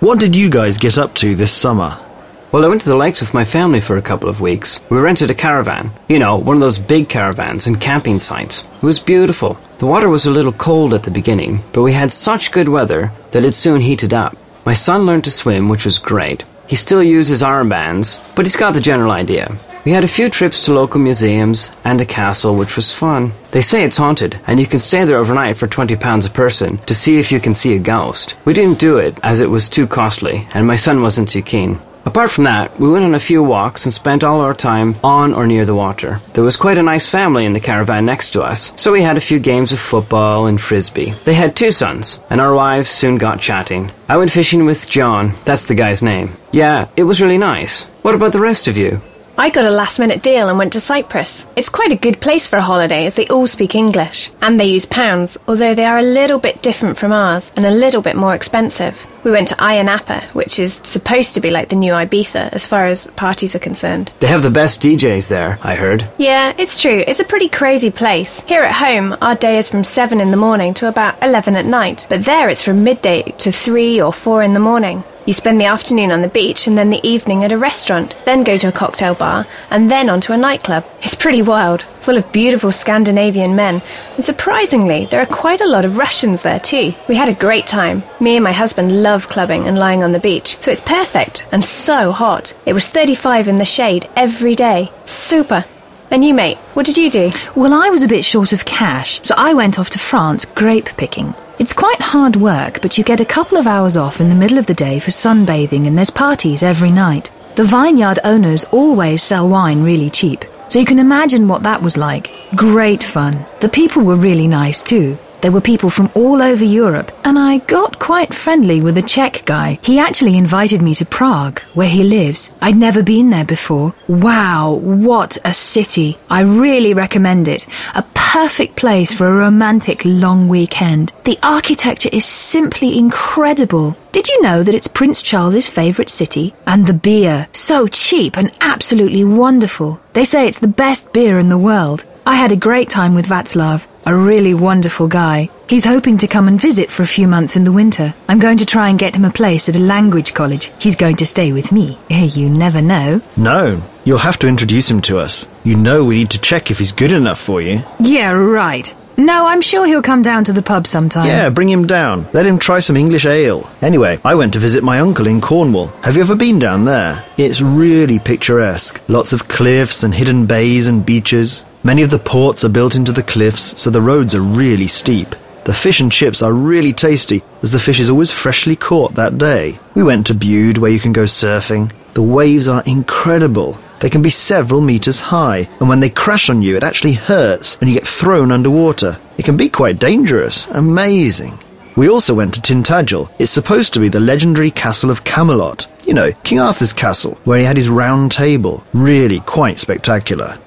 What did you guys get up to this summer? Well, I went to the lakes with my family for a couple of weeks. We rented a caravan. You know, one of those big caravans and camping sites. It was beautiful. The water was a little cold at the beginning, but we had such good weather that it soon heated up. My son learned to swim, which was great. He still uses armbands, but he's got the general idea. We had a few trips to local museums and a castle, which was fun. They say it's haunted, and you can stay there overnight for £20 a person to see if you can see a ghost. We didn't do it, as it was too costly, and my son wasn't too keen. Apart from that, we went on a few walks and spent all our time on or near the water. There was quite a nice family in the caravan next to us, so we had a few games of football and frisbee. They had 2 sons, and our wives soon got chatting. I went fishing with John, that's the guy's name. Yeah, it was really nice. What about the rest of you? I got a last-minute deal and went to Cyprus. It's quite a good place for a holiday as they all speak English. And they use pounds, although they are a little bit different from ours and a little bit more expensive. We went to Ayia Napa, which is supposed to be like the new Ibiza as far as parties are concerned. They have the best DJs there, I heard. Yeah, it's true. It's a pretty crazy place. Here at home, our day is from 7 in the morning to about 11 at night. But there it's from midday to 3 or 4 in the morning. You spend the afternoon on the beach and then the evening at a restaurant, then go to a cocktail bar, and then onto a nightclub. It's pretty wild, full of beautiful Scandinavian men, and surprisingly, there are quite a lot of Russians there too. We had a great time. Me and my husband love clubbing and lying on the beach, so it's perfect, and so hot. It was 35 in the shade every day. Super. And you, mate, what did you do? Well, I was a bit short of cash, so I went off to France grape picking. It's quite hard work, but you get a couple of hours off in the middle of the day for sunbathing, and there's parties every night. The vineyard owners always sell wine really cheap, so you can imagine what that was like. Great fun. The people were really nice too. There were people from all over Europe, and I got quite friendly with a Czech guy. He actually invited me to Prague, where he lives. I'd never been there before. Wow, what a city. I really recommend it. A perfect place for a romantic long weekend. The architecture is simply incredible. Did you know that it's Prince Charles's favourite city? And the beer, so cheap and absolutely wonderful. They say it's the best beer in the world. I had a great time with Václav, a really wonderful guy. He's hoping to come and visit for a few months in the winter. I'm going to try and get him a place at a language college. He's going to stay with me. You never know. No, you'll have to introduce him to us. You know we need to check if he's good enough for you. Yeah, right. No, I'm sure he'll come down to the pub sometime. Yeah, bring him down. Let him try some English ale. Anyway, I went to visit my uncle in Cornwall. Have you ever been down there? It's really picturesque. Lots of cliffs and hidden bays and beaches. Many of the ports are built into the cliffs, so the roads are really steep. The fish and chips are really tasty, as the fish is always freshly caught that day. We went to Bude, where you can go surfing. The waves are incredible. They can be several meters high, and when they crash on you, it actually hurts, and you get thrown underwater. It can be quite dangerous. Amazing. We also went to Tintagel. It's supposed to be the legendary castle of Camelot. You know, King Arthur's castle, where he had his round table. Really quite spectacular.